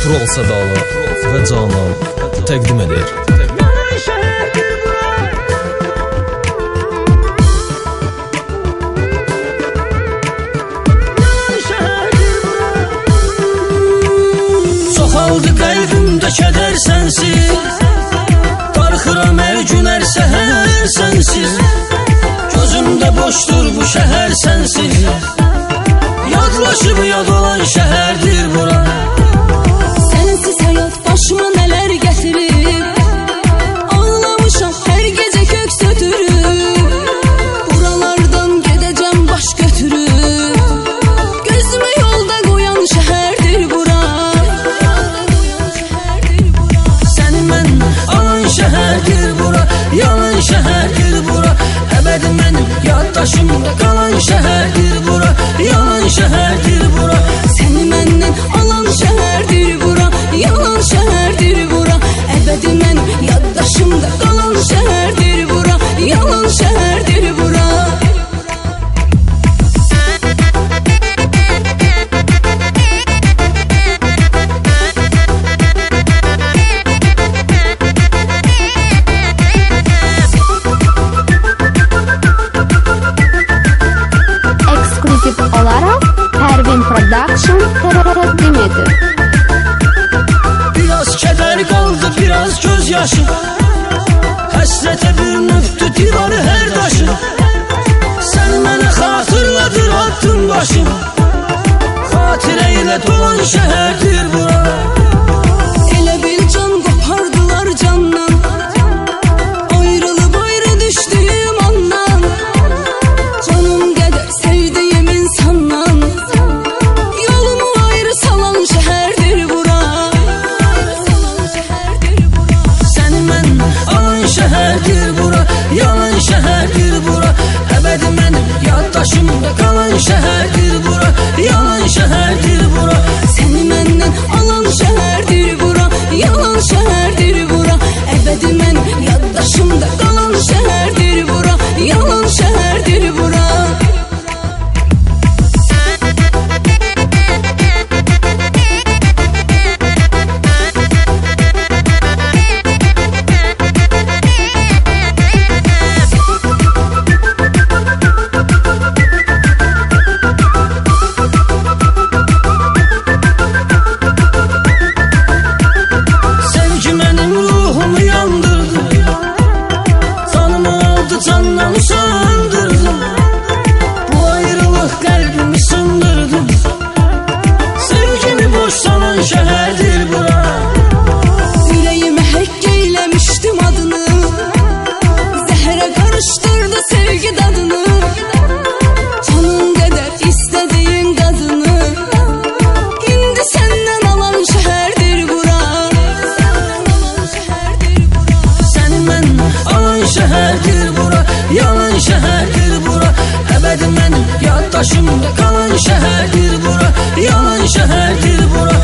Rol Sadalı və Canan təqdim edir. Çoxaldı qəlbimdə kədər sənsiz, qarxıram hər gün hər səhər sənsiz, gözümdə boşdur bu şəhər sənsiz, yadlaşıb yad olan şəhərdir bura. Sənsiz həyat başıma nələr gətirib, ağlamışam hər gecə köks ötürüb, buralardan gedəcəm baş götürüb, gözümü yolda qoyan şəhərdir bura. Səni mən alan şəhərdir bura, yalan şəhərdir bura, əbədi mənim yaddaşımda qalan şəhərdir bura, yalan şəhərdir bura. Səni məndən alan şəhərdir bura, yalan şəhərdir bura, əbədi mənim yaddaşımda qalan şəhərdir bura, yalan şəhərdir bura. Ekskluziv olaraq Pervin Production təqdim edir. Biraz kədər qaldı, biraz göz yaşı, həsrətə bir nöqtə divarı hər daşı. Sən mənə xatırladır attın başım, xatirə ilə dolan şəhərdir bura. Elə bil can qopardılar candan, ayrılıb ayrı düşdüyüm andan, canım qədər sevdiyim insandan, yolumu ayrı salan şəhərdir bura. Səni mən alan şəhərdir bura, yalan şəhərdir bura, əbədi mənim yaddaşımda qalan şəhərdir bura, yalan şəhərdir bura. Səni məndən alan şəhərdir bura, yalan şəhərdir bura, əbədi mənim yaddaşımda qalan şəhərdir bura, yalan şəhərdir bura. Sevgi mənim ruhumu yandırdı, canımı aldı, candan usandırdı, bu ayrılıq qəlbimi sındırdı, sevgimi boş salan şəhərdir bura. Ürəyimə həkk eyləmişdim adını, zəhrə qarışdırdı sevgi dadını, canım qədər istədiyin qadını, indi səndən alan şəhərdir bura. Səni mən alan şəhərdir bura, yalan şəhərdir bura, əbədi mənim yaddaşımda qalan şəhərdir bura, yalan şəhərdir bura.